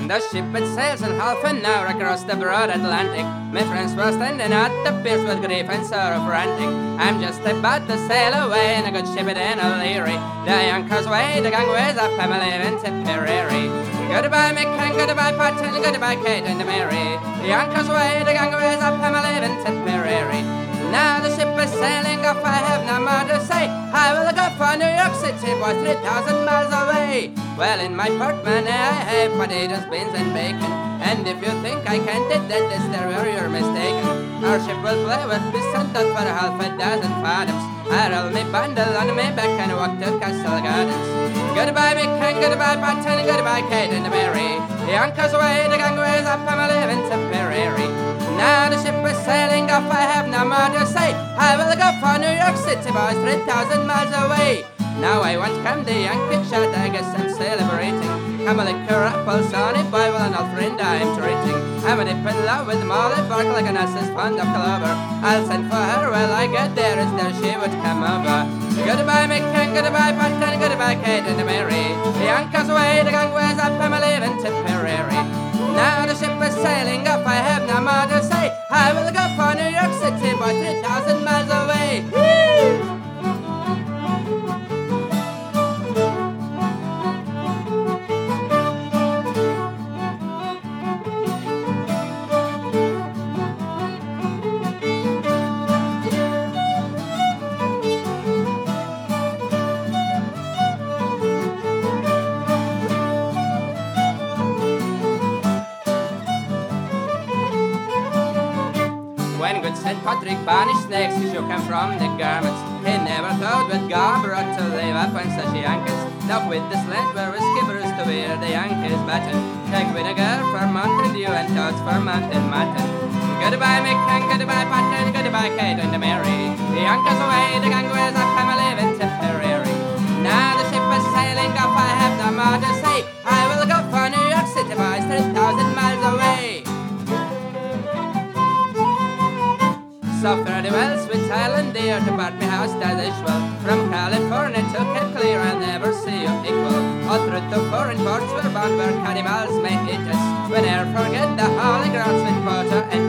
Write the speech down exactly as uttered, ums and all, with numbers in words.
The ship it sails in half an hour across the broad Atlantic. My friends were standing at the piers with grief and sorrow frantic. I'm just about to sail away in a good ship in O'Leary. The anchor's weigh, the gangway's up, I'm leaving Tipperary. Goodbye Mick and goodbye Pat and goodbye Kate and Mary. The anchor's weigh, the gangway's up, I'm leaving Tipperary. Now the ship is sailing off, I have no more to say. I will go for New York City, boy, three thousand miles away. Well, in my portmanteau I have potatoes, beans and bacon. And if you think I can't do that, it's there where you're mistaken. Our ship will play with me sent out for half a dozen fathoms. I roll me bundle on my back and walk to Castle Gardens. Goodbye Mick and goodbye Pat and goodbye Kate and Mary. The anchor's away, the gangway's up, I'm leaving Tipperary. Now the ship is sailing off, I have no more to say. I will go for New York City, boys, three thousand miles away. Now I want come the Yankee shot, I guess I'm celebrating. I'm a liquor apple, Sonny boy, well an old friend I'm treating. I'm a dip in love with Molly Burke like an ass's fond of clover. I'll send for her, well I get there, is there she would come over. Goodbye Mick and goodbye Pat and goodbye Kate and Mary. The anchor's away, the gangway's up, I'm leaving Tipperary. Now the ship is sailing off, I have no more to say. I will go for New York City, boy, three thousand miles away. Woo! When good Saint Patrick banished snakes, he shook him from the garments. He never thought with Garborough to leave up on such Yankees. Now with the slant where his skippers to wear the Yankees button. Take vinegar for Mountain Dew and toads for mountain mutton. Goodbye Mick and goodbye Pat and goodbye Kate and Mary. The anchor's away, the gangway's up, I'm leaving Tipperary. Now the ship is sailing off, I have no more to say. I will go for New York City, boys, three thousand miles away. So fare thee well, sweet Island dear, depart me house as usual. From California to Cape Clear, I'll never see you equal. All through to foreign ports we're bound where cannibals may eat us. We ne'er forget the holy grounds with water and